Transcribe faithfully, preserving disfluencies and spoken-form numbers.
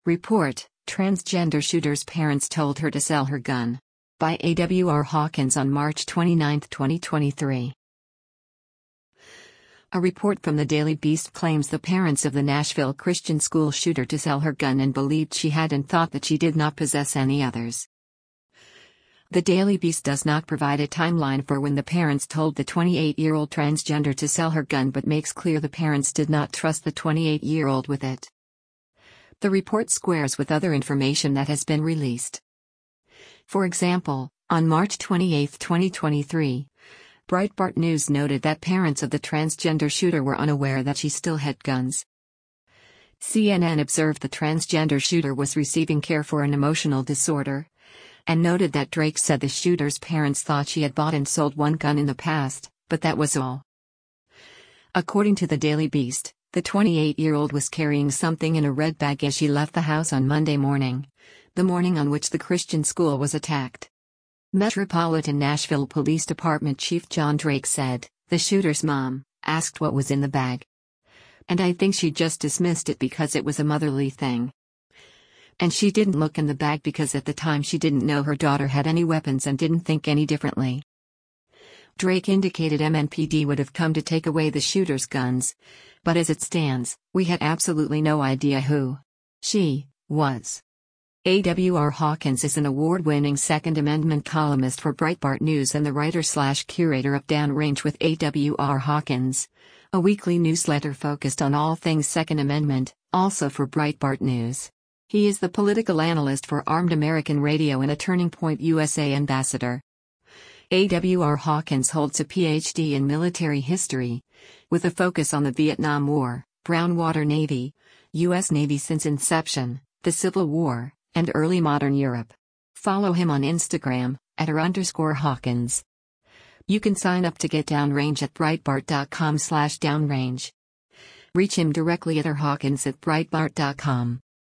Report: Transgender shooter's parents told her to sell her gun. By A W R Hawkins on March twenty-ninth, twenty twenty-three. A report from the Daily Beast claims the parents of the Nashville Christian school shooter to sell her gun and believed she had and thought that she did not possess any others. The Daily Beast does not provide a timeline for when the parents told the twenty-eight-year-old transgender to sell her gun, but makes clear the parents did not trust the twenty-eight-year-old with it. The report squares with other information that has been released. For example, on March twenty-eighth, twenty twenty-three, Breitbart News noted that parents of the transgender shooter were unaware that she still had guns. C N N observed the transgender shooter was receiving care for an emotional disorder, and noted that Drake said the shooter's parents thought she had bought and sold one gun in the past, but that was all. According to the Daily Beast, the twenty-eight-year-old was carrying something in a red bag as she left the house on Monday morning, the morning on which the Christian school was attacked. Metropolitan Nashville Police Department Chief John Drake said, "The shooter's mom asked what was in the bag. And I think she just dismissed it because it was a motherly thing. And she didn't look in the bag because at the time she didn't know her daughter had any weapons and didn't think any differently." Drake indicated M N P D would have come to take away the shooter's guns, but as it stands, we had absolutely no idea who she was. A W R Hawkins is an award-winning Second Amendment columnist for Breitbart News and the writer-slash-curator of Downrange with A W R Hawkins, a weekly newsletter focused on all things Second Amendment, also for Breitbart News. He is the political analyst for Armed American Radio and a Turning Point U S A ambassador. A W R Hawkins holds a P H D in military history, with a focus on the Vietnam War, Brown Water Navy, U S Navy since inception, the Civil War, and early modern Europe. Follow him on Instagram, at r underscore Hawkins. You can sign up to get Downrange at breitbart dot com slash downrange. Reach him directly at r hawkins at breitbart dot com.